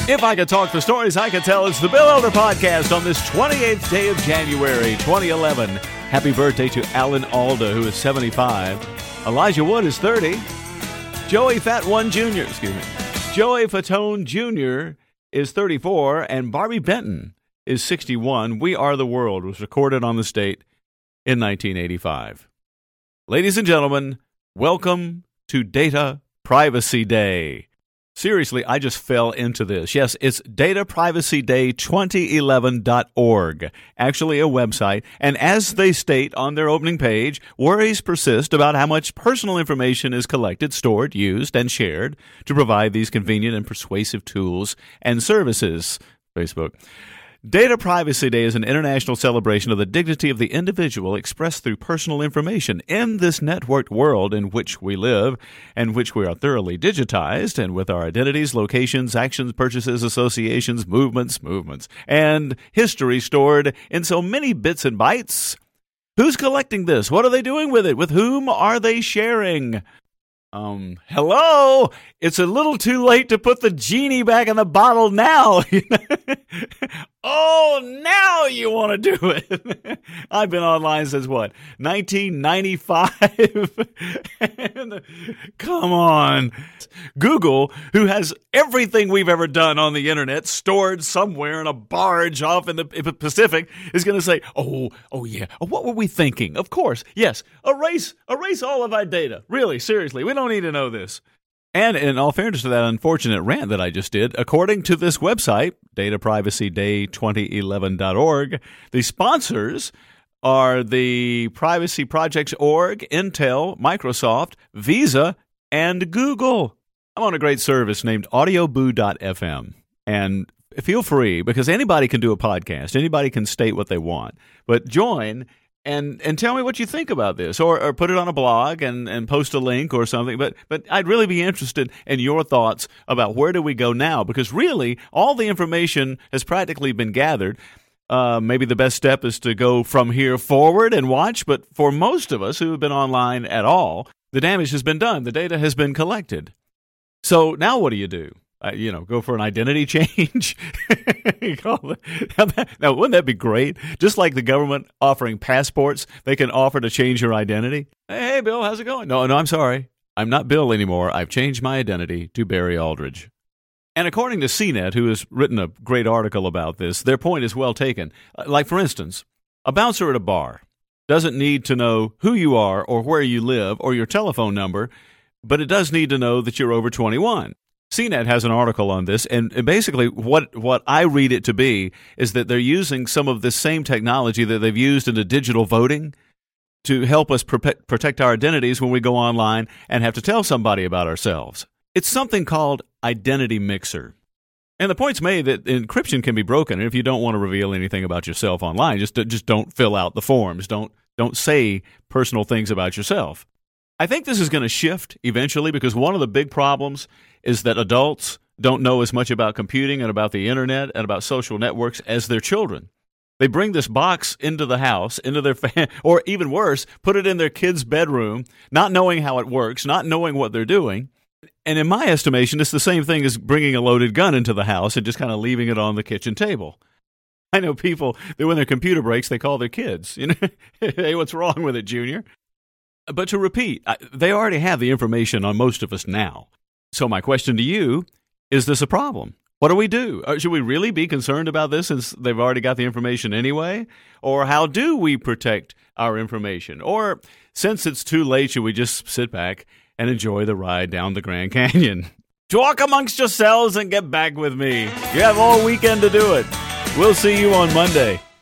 If I could talk the stories I could tell, it's the Bill Elder Podcast on this 28th day of January, 2011. Happy birthday to Alan Alda, who is 75. Elijah Wood is 30. Joey Fatone Jr. is 34. And Barbie Benton is 61. We Are the World was recorded on the state in 1985. Ladies and gentlemen, welcome to Data Privacy Day. Seriously, I just fell into this. Yes, it's dataprivacyday2011.org, actually a website. And as they state on their opening page, worries persist about how much personal information is collected, stored, used, and shared to provide these convenient and persuasive tools and services. Facebook. Data Privacy Day is an international celebration of the dignity of the individual expressed through personal information in this networked world in which we live and which we are thoroughly digitized, and with our identities, locations, actions, purchases, associations, movements, and history stored in so many bits and bytes. Who's collecting this? What are they doing with it? With whom are they sharing? Hello? It's a little too late to put the genie back in the bottle now. Oh, now you want to do it. I've been online since what? 1995? Come on. Google, who has everything we've ever done on the internet stored somewhere in a barge off in the Pacific, is going to say, oh yeah. What were we thinking? Of course. Yes. Erase all of our data. Really, seriously. We don't need to know this. And in all fairness to that unfortunate rant that I just did, according to this website, dataprivacyday2011.org, the sponsors are the Privacy Projects Org, Intel, Microsoft, Visa, and Google. I'm on a great service named audioboo.fm. And feel free, because anybody can do a podcast. Anybody can state what they want. But join and tell me what you think about this, or put it on a blog and post a link or something. But I'd really be interested in your thoughts about where do we go now, because really all the information has practically been gathered. Maybe the best step is to go from here forward and watch, but for most of us who have been online at all, the damage has been done. The data has been collected. So now what do you do? Go for an identity change. Now, wouldn't that be great? Just like the government offering passports, they can offer to change your identity. Hey, Bill, how's it going? No, I'm sorry. I'm not Bill anymore. I've changed my identity to Barry Aldridge. And according to CNET, who has written a great article about this, their point is well taken. Like, for instance, a bouncer at a bar doesn't need to know who you are or where you live or your telephone number, but it does need to know that you're over 21. CNET has an article on this, and basically what I read it to be is that they're using some of this same technology that they've used in the digital voting to help us protect our identities when we go online and have to tell somebody about ourselves. It's something called Identity Mixer. And the point's made that encryption can be broken, and if you don't want to reveal anything about yourself online, just don't fill out the forms. Don't say personal things about yourself. I think this is going to shift eventually, because one of the big problems is that adults don't know as much about computing and about the internet and about social networks as their children. They bring this box into the house, into their or even worse, put it in their kid's bedroom, not knowing how it works, not knowing what they're doing. And in my estimation, it's the same thing as bringing a loaded gun into the house and just kind of leaving it on the kitchen table. I know people that when their computer breaks, they call their kids. Hey, what's wrong with it, Junior? But to repeat, they already have the information on most of us now. So my question to you, is this a problem? What do we do? Should we really be concerned about this since they've already got the information anyway? Or how do we protect our information? Or since it's too late, should we just sit back and enjoy the ride down the Grand Canyon? Talk amongst yourselves and get back with me. You have all weekend to do it. We'll see you on Monday.